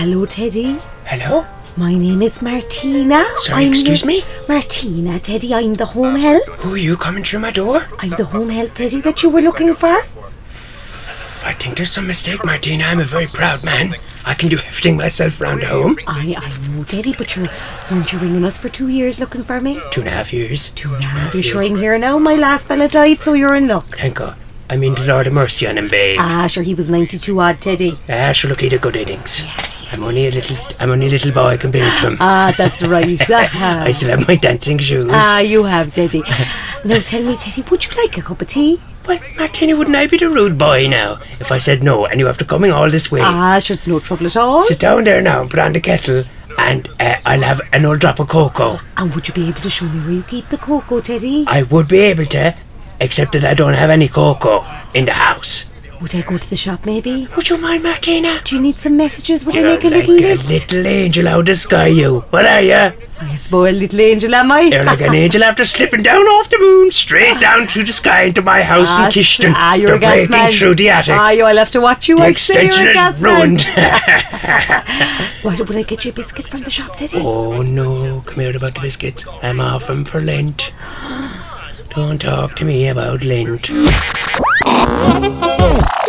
Hello, Teddy. Hello? My name is Martina. Sorry, excuse me? Martina, Teddy. I'm the home help. Who are you coming through my door? I'm the home help, Teddy, that you were looking for. I think there's some mistake, Martina. I'm a very proud man. I can do everything myself round home. I know, Teddy, but weren't you ringing us for 2 years looking for me? 2.5 years. 2.5 years. Sure, I'm here now. My last fella died, so you're in luck. Thank God. I mean, the Lord of mercy on him, babe. Sure, he was 92 odd, Teddy. Sure, look, he had good innings. Yeah, I'm only a little boy compared to him. That's right. I still have my dancing shoes. You have, Teddy. Now tell me, Teddy, would you like a cup of tea? Well, Martina, wouldn't I be the rude boy now if I said no and you have to come in all this way? Sure, it's no trouble at all. Sit down there now and put on the kettle and I'll have an old drop of cocoa. And would you be able to show me where you keep the cocoa, Teddy? I would be able to, except that I don't have any cocoa in the house. Would I go to the shop, maybe? Would you mind, Martina? Do you need some messages? Would I You're make a like little list? a little angel out of the sky, you. What are you? I spoiled little angel, am I? You're like an angel after slipping down off the moon, straight down through the sky into my house in Kishton. You're They're a gas breaking man. through the attic. I'll have to watch you. The I'd say extension you're a gas is ruined. What, will I get you a biscuit from the shop, Teddy? Oh no, come here about the biscuits. I'm off them for Lent. Don't talk to me about Lent.